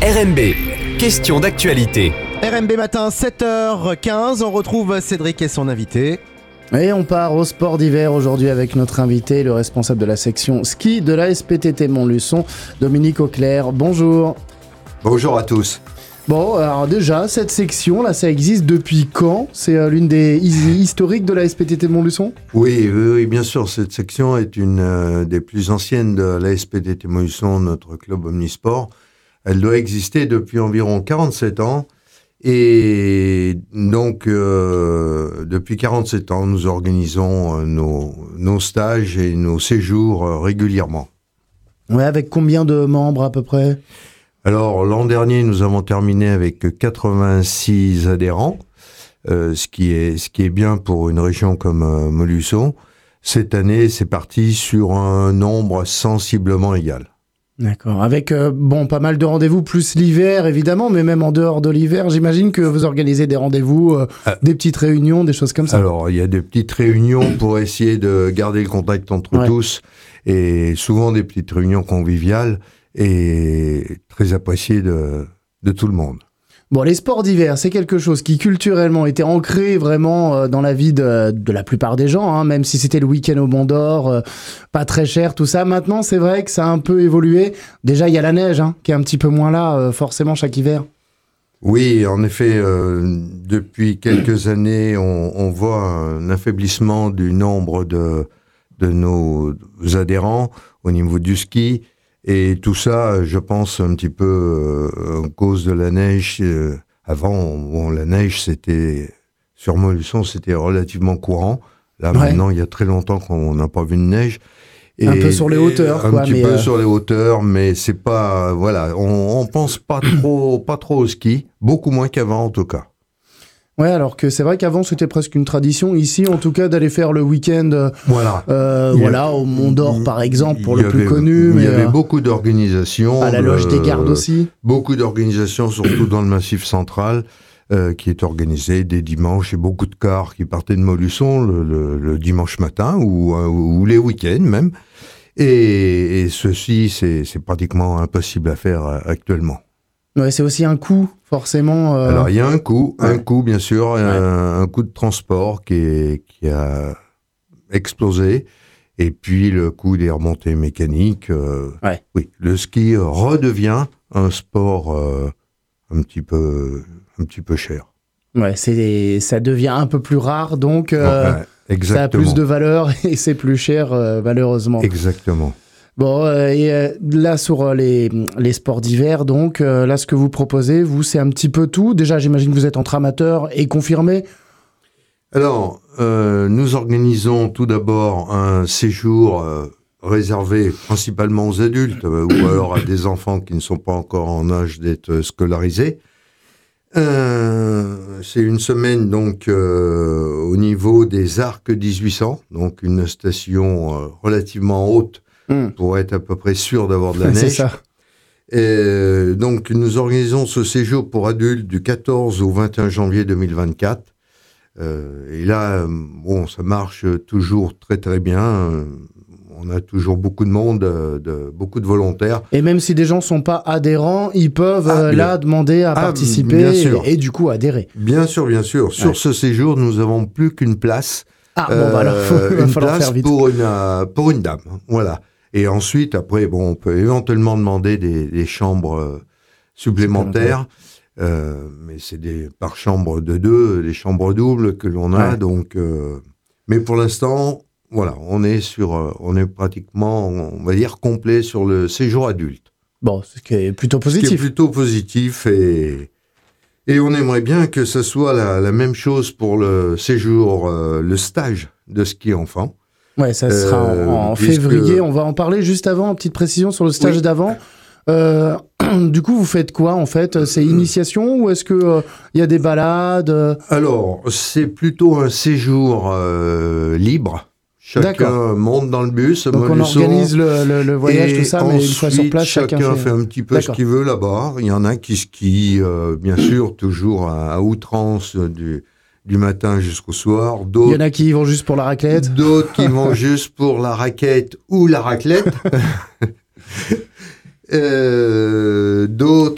RMB, question d'actualité. RMB matin, 7h15, on retrouve Cédric et son invité. Et on part au sport d'hiver aujourd'hui avec notre invité, le responsable de la section ski de la SPTT Montluçon, Dominique Auclair. Bonjour. Bonjour à tous. Bon, alors déjà, cette section, là, ça existe depuis quand ? C'est l'une des historiques de la SPTT Montluçon ? Oui, bien sûr. Cette section est une des plus anciennes de la SPTT Montluçon, notre club omnisport. Elle doit exister depuis environ 47 ans. Et donc, depuis 47 ans, nous organisons nos stages et nos séjours régulièrement. Ouais, avec combien de membres à peu près ? Alors, l'an dernier, nous avons terminé avec 86 adhérents, ce qui est bien pour une région comme Montluçon. Cette année, c'est parti sur un nombre sensiblement égal. D'accord, avec pas mal de rendez-vous, plus l'hiver évidemment, mais même en dehors de l'hiver, j'imagine que vous organisez des rendez-vous, des petites réunions, des choses comme ça. Alors, il y a des petites réunions pour essayer de garder le contact entre tous, et souvent des petites réunions conviviales et très appréciées de tout le monde. Bon, les sports d'hiver, c'est quelque chose qui culturellement était ancré vraiment dans la vie de la plupart des gens, hein, même si c'était le week-end au Mont d'Or, pas très cher, tout ça. Maintenant, c'est vrai que ça a un peu évolué. Déjà, il y a la neige qui est un petit peu moins là, forcément, chaque hiver. Oui, en effet, depuis quelques années, on voit un affaiblissement du nombre de nos adhérents au niveau du ski. Et tout ça, je pense, un petit peu à cause de la neige. Avant, la neige, c'était sur Montluçon, c'était relativement courant. Là, maintenant, il y a très longtemps qu'on n'a pas vu de neige. Et un peu sur les hauteurs, un petit peu sur les hauteurs, mais c'est pas, voilà, on pense pas trop au ski, beaucoup moins qu'avant en tout cas. Ouais, alors que c'est vrai qu'avant c'était presque une tradition ici, en tout cas, d'aller faire le week-end, au Mont d'Or par exemple, pour le plus connu. Il y avait beaucoup d'organisations. À la Loge des Gardes aussi. Beaucoup d'organisations, surtout dans le Massif central, qui est organisé des dimanches et beaucoup de cars qui partaient de Montluçon le dimanche matin ou les week-ends même. Et ceci, c'est pratiquement impossible à faire actuellement. Ouais, c'est aussi un coût, forcément. Alors, il y a un coût, bien sûr, un coût de transport qui a explosé, et puis le coût des remontées mécaniques. Oui, le ski redevient un sport un petit peu cher. Ouais, ça devient un peu plus rare, donc exactement. Ça a plus de valeur et c'est plus cher, malheureusement. Exactement. Bon, là, sur les sports d'hiver, donc, là, ce que vous proposez, vous, c'est un petit peu tout. Déjà, j'imagine que vous êtes entre amateurs et confirmés. Alors, nous organisons tout d'abord un séjour réservé principalement aux adultes ou alors à des enfants qui ne sont pas encore en âge d'être scolarisés. C'est une semaine, donc, au niveau des Arcs 1800, donc une station relativement haute, pour être à peu près sûr d'avoir de la neige. C'est ça. Et donc, nous organisons ce séjour pour adultes du 14 au 21 janvier 2024. Et là, ça marche toujours très très bien. On a toujours beaucoup de monde, beaucoup de volontaires. Et même si des gens ne sont pas adhérents, ils peuvent demander à participer et du coup adhérer. Bien sûr. Sur ce séjour, nous n'avons plus qu'une place. Alors, il va falloir faire vite. Pour une dame. Voilà. Et ensuite, après, on peut éventuellement demander des chambres supplémentaires. Mais c'est par chambre de 2, des chambres doubles que l'on a. Donc, mais pour l'instant, voilà, on est pratiquement, on va dire, complet sur le séjour adulte. Bon, ce qui est plutôt positif. Et on aimerait bien que ce soit la même chose pour le séjour, le stage de ski enfant. Ouais, ça sera en février. On va en parler juste avant. Petite précision sur le stage d'avant. Du coup, vous faites quoi en fait ? C'est initiation ou est-ce que y a des balades ? Alors, c'est plutôt un séjour libre. Chacun monte dans le bus. Donc on organise le voyage, tout ça, mais une fois sur place, chacun fait un petit peu ce qu'il veut là-bas. Il y en a qui skient, bien sûr, toujours à outrance du matin jusqu'au soir. Il y en a qui y vont juste pour la raclette. D'autres qui vont juste pour la raquette ou la raclette. D'autres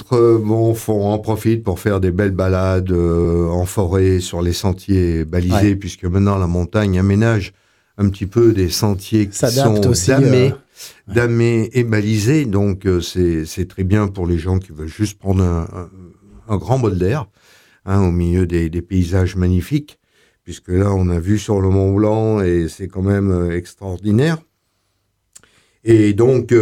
en profitent pour faire des belles balades en forêt, sur les sentiers balisés, puisque maintenant la montagne aménage un petit peu des sentiers qui sont aussi, damés et balisés. Donc c'est très bien pour les gens qui veulent juste prendre un grand bol d'air au milieu des paysages magnifiques, puisque là on a vu sur le Mont Blanc et c'est quand même extraordinaire. Et donc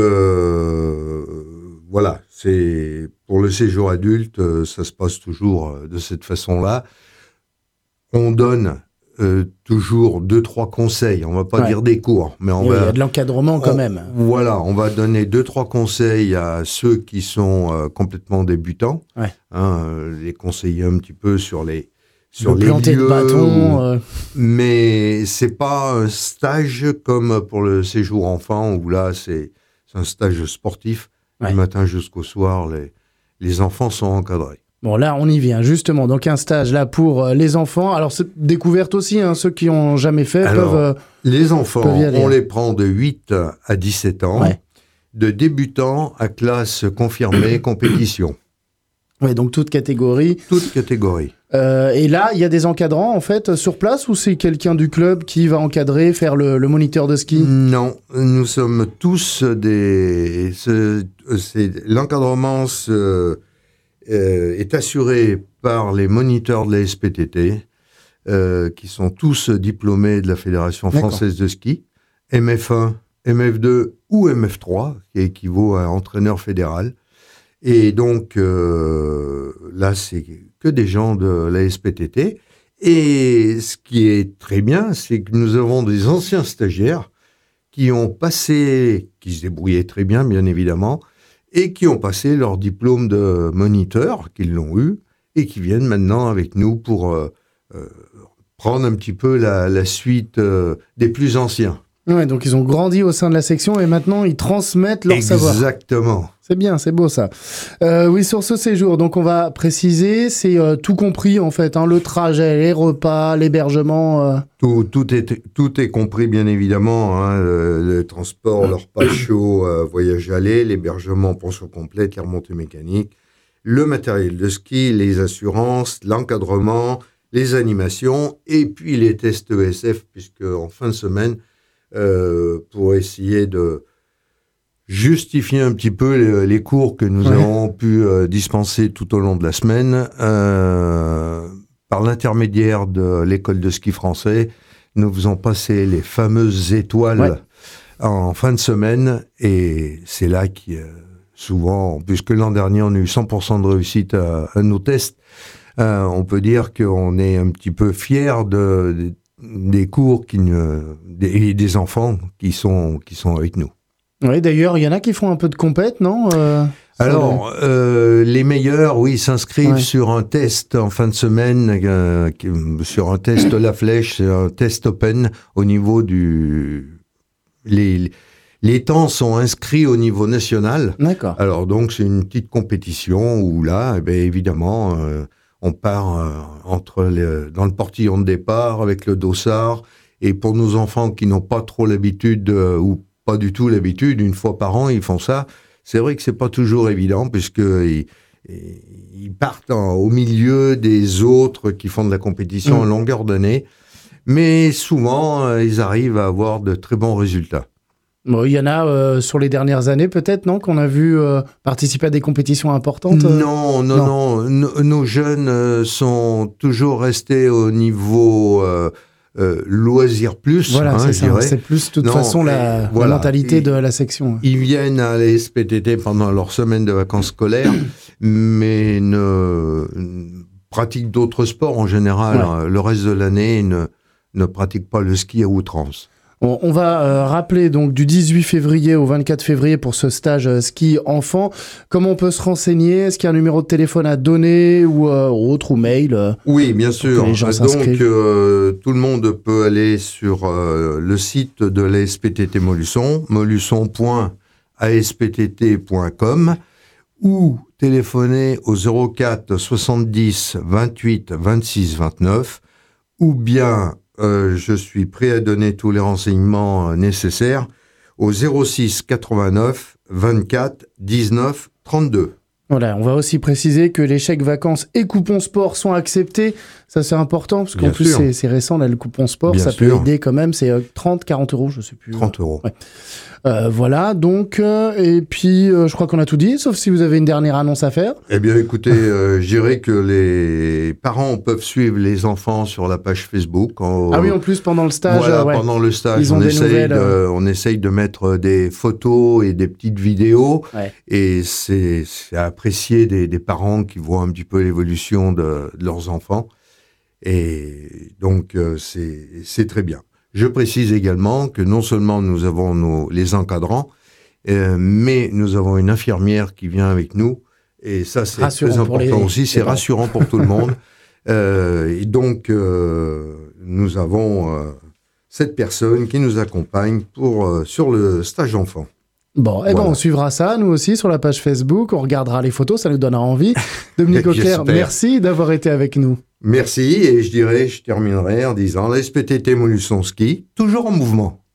voilà, c'est pour le séjour adulte, ça se passe toujours de cette façon-là. On donne toujours 2-3 conseils. On va pas dire des cours, mais il y a de l'encadrement quand même. Voilà, on va donner 2-3 conseils à ceux qui sont complètement débutants. Les conseiller un petit peu sur les planter lieux, de bâton. Mais c'est pas un stage comme pour le séjour enfant où là c'est un stage sportif. Du matin jusqu'au soir, les enfants sont encadrés. Bon, là, on y vient, justement. Donc, un stage, là, pour les enfants. Alors, c'est découverte aussi, ceux qui n'ont jamais fait peuvent... Les enfants, peuvent on les prend de 8 à 17 ans, de débutants à classe confirmée compétition. Oui, donc toute catégorie. Toute catégorie. Et là, il y a des encadrants, en fait, sur place, ou c'est quelqu'un du club qui va encadrer, faire le moniteur de ski? Non, nous sommes tous l'encadrement est assuré par les moniteurs de la SPTT, qui sont tous diplômés de la Fédération française de ski, MF1, MF2 ou MF3, qui équivaut à entraîneur fédéral. Et donc, là, c'est que des gens de la SPTT. Et ce qui est très bien, c'est que nous avons des anciens stagiaires qui se débrouillaient très bien, bien évidemment, et qui ont passé leur diplôme de moniteur, qu'ils l'ont eu, et qui viennent maintenant avec nous pour prendre un petit peu la suite des plus anciens. Ouais, donc ils ont grandi au sein de la section et maintenant ils transmettent leur savoir. Exactement. C'est bien, c'est beau ça. Oui, sur ce séjour, donc on va préciser, c'est tout compris en fait, le trajet, les repas, l'hébergement. Tout est compris bien évidemment, le transport, le repas chaud, voyage aller, l'hébergement, pension complète, les remontées mécaniques, le matériel de ski, les assurances, l'encadrement, les animations et puis les tests ESF, puisque en fin de semaine, pour essayer de justifier un petit peu les cours que nous avons pu dispenser tout au long de la semaine, par l'intermédiaire de l'école de ski français, nous faisons passer les fameuses étoiles en fin de semaine, et c'est là qu'il y a souvent, puisque l'an dernier on a eu 100% de réussite à nos tests, on peut dire qu'on est un petit peu fiers des cours des enfants qui sont avec nous. Oui, d'ailleurs, il y en a qui font un peu de compète, non Alors, les meilleurs, s'inscrivent sur un test en fin de semaine, sur un test La Flèche, c'est un test open au niveau les temps sont inscrits au niveau national. D'accord. Alors donc, c'est une petite compétition où là, évidemment, on part dans le portillon de départ avec le dossard. Et pour nos enfants qui n'ont pas trop l'habitude ou pas du tout l'habitude, une fois par an, ils font ça. C'est vrai que c'est pas toujours évident puisqu'ils partent au milieu des autres qui font de la compétition en longueur d'année. Mais souvent, ils arrivent à avoir de très bons résultats. Bon, il y en a sur les dernières années peut-être, non, qu'on a vu participer à des compétitions importantes Non. Nos jeunes sont toujours restés au niveau loisir plus. Voilà, c'est je dirais. C'est plus de toute façon la mentalité de la section. Ils viennent à la SPTT pendant leur semaine de vacances scolaires, mais ne pratiquent d'autres sports en général. Le reste de l'année, ne pratiquent pas le ski à outrance. On va rappeler donc du 18 février au 24 février pour ce stage ski enfant. Comment on peut se renseigner? Est-ce qu'il y a un numéro de téléphone à donner ou autre, ou mail? Oui, bien sûr. Les gens donc, tout le monde peut aller sur le site de la SPTT Molusson, molusson.asptt.com, ou téléphoner au 04 70 28 26 29, ou bien je suis prêt à donner tous les renseignements nécessaires au 06 89 24 19 32. Voilà, on va aussi préciser que les chèques vacances et coupons sport sont acceptés. Ça, c'est important, parce qu'en Bien plus, sûr. c'est récent, là, le coupon sport, Bien ça peut sûr. aider quand même. C'est 30, 40 euros, je sais plus. 30 euros. Ouais. Voilà, donc, et puis, je crois qu'on a tout dit, sauf si vous avez une dernière annonce à faire. Eh bien, écoutez, je dirais que les parents peuvent suivre les enfants sur la page Facebook. Ah oui, en plus, pendant le stage, Voilà, ouais. pendant le stage, Ils ont des nouvelles, on essaye de mettre des photos et des petites vidéos. Ouais. Et c'est apprécié des parents qui voient un petit peu l'évolution de leurs enfants. Et donc, c'est très bien. Je précise également que non seulement nous avons les encadrants, mais nous avons une infirmière qui vient avec nous. Et ça, c'est Rassurant très pour les important aussi. C'est parents. rassurant pour tout le monde. Et donc, nous avons cette personne qui nous accompagne sur le stage enfant. Bon, eh ben, Voilà. on suivra ça, nous aussi, sur la page Facebook. On regardera les photos, ça nous donnera envie. Dominique Auclair, J'espère. merci d'avoir été avec nous. Merci. Et je terminerai en disant la SPTT Molusson Ski, toujours en mouvement.